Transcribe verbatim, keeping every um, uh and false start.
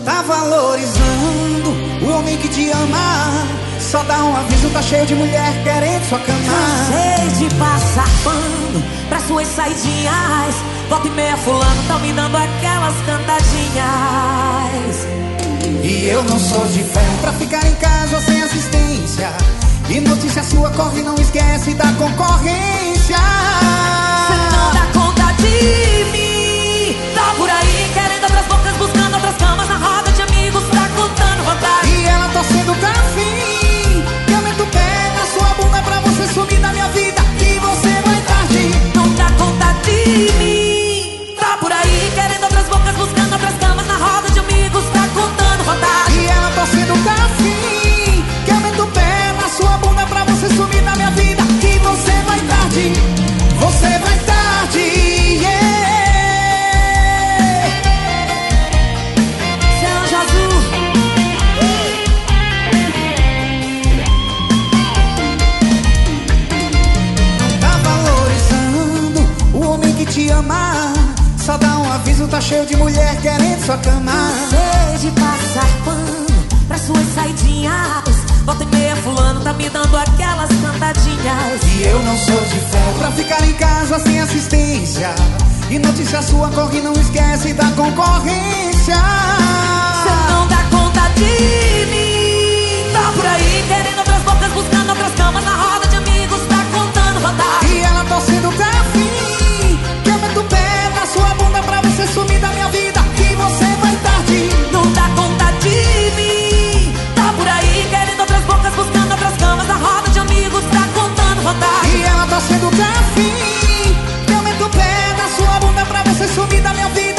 tá valorizando o homem que te ama. Só dá um aviso, tá cheio de mulher querendo sua cama. Cansei de passar pano pra suas saidinhas. Volta e meia fulano tá me dando aquelas cantadinhas. E eu não sou de ferro pra ficar em casa sem assistência. E notícia sua corre, não esquece da concorrência. Cê não dá conta de mim. Tá por aí querendo outras bocas, buscando outras camas na roda de amigos, tá contando vantagem. E ela torcendo pra fim, que eu meto o pé na sua bunda pra você sumir da minha vida. E você vai tarde. Não dá conta de mim. Tá por aí querendo outras bocas, buscando outras camas na roda de amigos, tá contando vantagem. E ela torcendo pra fim, que eu meto o pé na sua bunda pra você sumir da minha vida. E você vai tarde, você vai tarde, yeah. Cê é anjo azul. Tá valorizando o homem que te ama. Só dá um aviso, tá cheio de mulher querendo sua cama. Cansei de passar pano pra suas saidinhas. Volta e meia fulano tá me dando aquelas cantadinhas. E eu não sou de ferro pra ficar em casa sem assistência. E notícia sua corre, não esquece da concorrência. Cê não dá conta de mim. Tá por aí querendo outras bocas, buscando outras camas na roda de amigos, tá contando vantagem. E ela torcendo pra fim, que eu meto o pé na sua bunda pra você sumir da minha vida. E você vai tarde. Não dá conta de mim. Tá por aí querendo outras bocas, buscando outras camas na roda de amigos, tá contando vantagem. E ela torcendo pra fim, que eu meto o pé na sua bunda pra você sumir da minha vida.